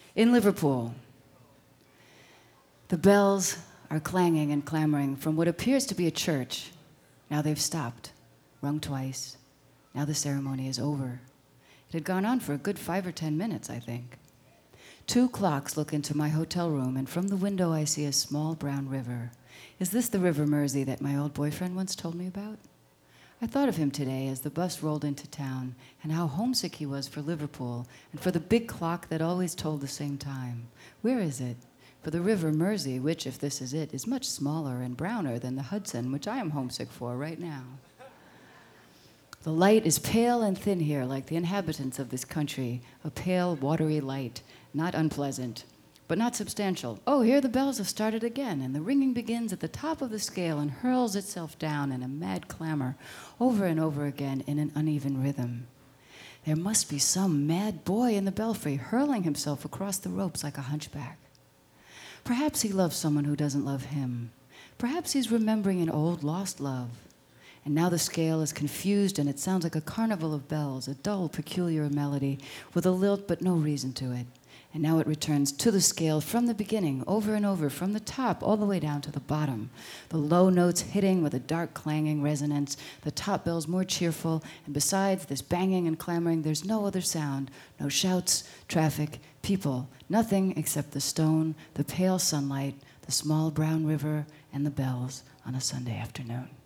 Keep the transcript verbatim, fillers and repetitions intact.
In Liverpool, the bells are clanging and clamoring from what appears to be a church. Now they've stopped, rung twice. Now the ceremony is over. It had gone on for a good five or ten minutes, I think. Two clocks look into my hotel room, and from the window I see a small brown river. Is this the River Mersey that my old boyfriend once told me about? I thought of him today as the bus rolled into town, and how homesick he was for Liverpool, and for the big clock that always told the same time. Where is it? For the River Mersey, which, if this is it, is much smaller and browner than the Hudson, which I am homesick for right now. The light is pale and thin here, like the inhabitants of this country, a pale, watery light, not unpleasant, but not substantial. Oh, here the bells have started again, and the ringing begins at the top of the scale and hurls itself down in a mad clamor, over and over again in an uneven rhythm. There must be some mad boy in the belfry hurling himself across the ropes like a hunchback. Perhaps he loves someone who doesn't love him. Perhaps he's remembering an old lost love. And now the scale is confused, and it sounds like a carnival of bells, a dull, peculiar melody with a lilt but no reason to it. And now it returns to the scale from the beginning, over and over, from the top all the way down to the bottom. The low notes hitting with a dark clanging resonance, the top bells more cheerful, and besides this banging and clamoring, there's no other sound, no shouts, traffic, people, nothing except the stone, the pale sunlight, the small brown river, and the bells on a Sunday afternoon.